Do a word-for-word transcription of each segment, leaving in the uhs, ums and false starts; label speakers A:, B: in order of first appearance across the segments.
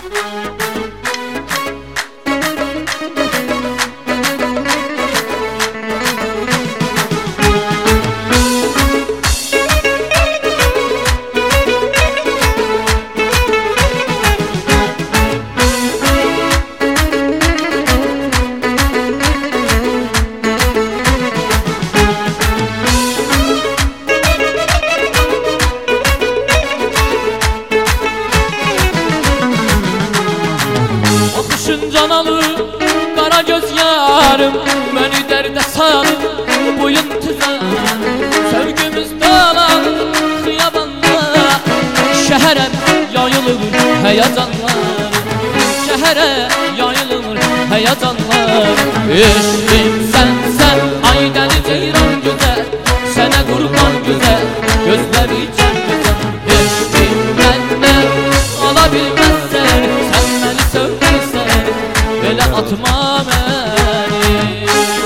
A: Can alır kara göz yarım, beni derde salır boyun tüzer. Sevgimiz dağlar xiyabanda, şehre yayılır heyecanlar, şehre yayılır heyecanlar. Eşlim sen sen ay deli ceyran güzel, sana kurban güzel, gözleri can güzel. Eşlim benden alabilmezsen, sen beni sevmezsen böyle atma beni.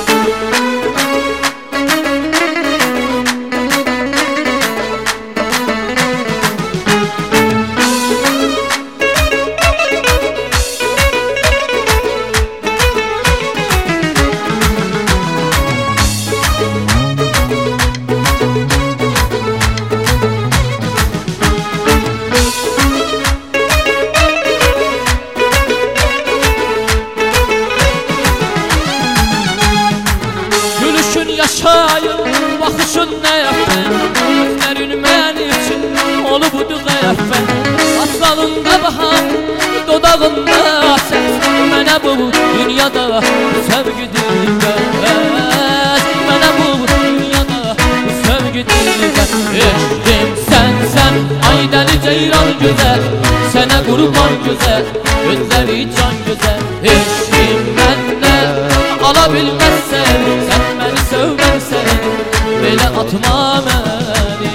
A: Yaşayır, bakışın ne yaptın, gözlerin ben için olubudu gayafet. Aslalında bahar, dodağında ses, mənə bu dünyada sevgi dilbez, mənə bu dünyada sevgi dilbez. Eşlim sen sen ay deli ceyran güzel, sana kurban güzel, gözleri can güzel. Eşlim benden alabilmezsen, sen beni sevmezsen böyle atma beni.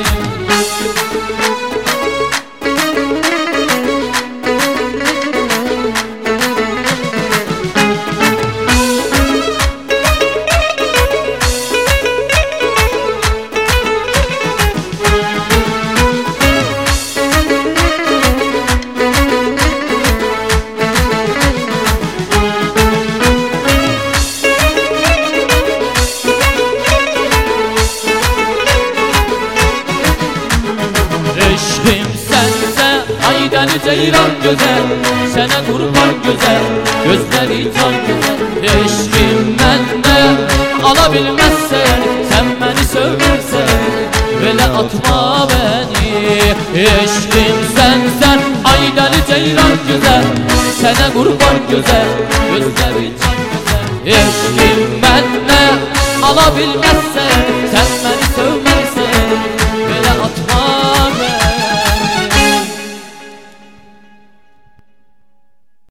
A: Eşlim sense ay deli ceyran güzel, sana kurban güzel, gözleri can güzel. Eşlim benden alabilmezsen, sen beni sevmezsen böyle atma beni. Eşlim sensen ay deli ceyran güzel, sana kurban güzel, gözleri can güzel. Eşlim benden alabilmezsen, sen beni